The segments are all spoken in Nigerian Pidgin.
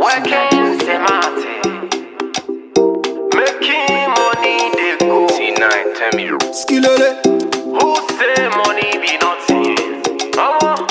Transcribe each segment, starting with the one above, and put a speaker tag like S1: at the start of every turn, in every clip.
S1: Working semate, making money they go.
S2: C9, tell me.
S3: Skillole.
S1: Who say money be nothing? Mama,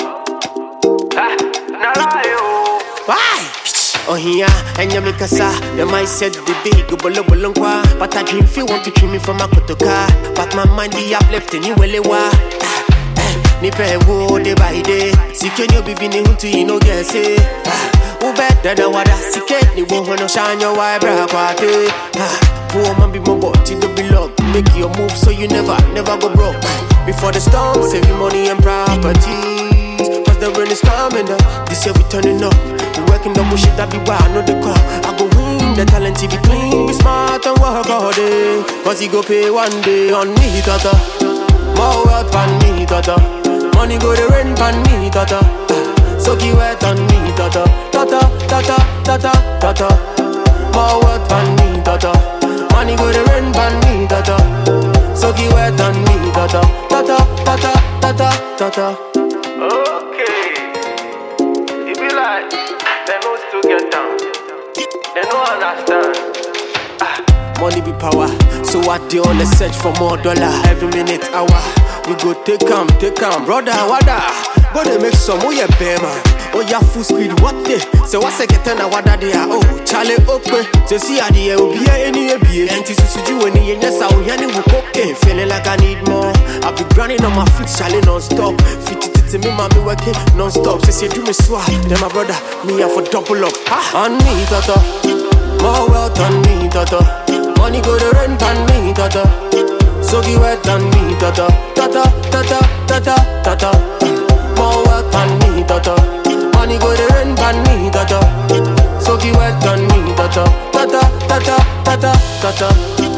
S1: na lie oh.
S3: Why? Oh here, and you make a sa. The mindset the big, bolo kwa. But I dream feel want to treat me from my kotoka. But my mind be uplifting you well wa. Ni pe wo day by day. Sike ni obi bi ni huntu you no get say. Who better than what I sike ni wo hono shine your why bra kwate. Poor man be more body to be locked. Make your move so you never go broke. Before the storm, save your money and properties. Cause the rain is coming up. This year we turning up. We working double shit that be wild, know the call. I go win, the talent to be clean. Be smart and work all day. Cause he go pay one day on me, tata. More wealth on me, tata. Money go the rain on me, tata. So keep wet on me, tata. Tata, tata, tata, tata. More wealth on me, tata. Money go the rain on me, tata. So keep wet on me, tata. Tata, tata, tata, tata.
S1: Okay, it be like they know to get down. They don't understand.
S3: Money be power, so I dey on the search for more dollar. Every minute, hour, we go take 'em, brother, wada. Go dey make some, oh yeah, bema. Oh yeah, full speed, what day? So what's a get na wada they are? Oh, Charlie, okay. So see how the will be any be. And to you when you yes, I will will cocaine. Feeling like I need more. I'll be grinding on my feet, Charlie non-stop. Fit to me, mommy working non-stop. Since you do me swag, then my brother, me I for double up. On me, tata. More wealth on me, tata. Money go to rent on me, tata. So give wet on me, tata. Tata, tata, tata, tata. More wealth on me, tata. Money go to rent on me, tata. So give wet on me, tata. Tata, tata, tata, tata.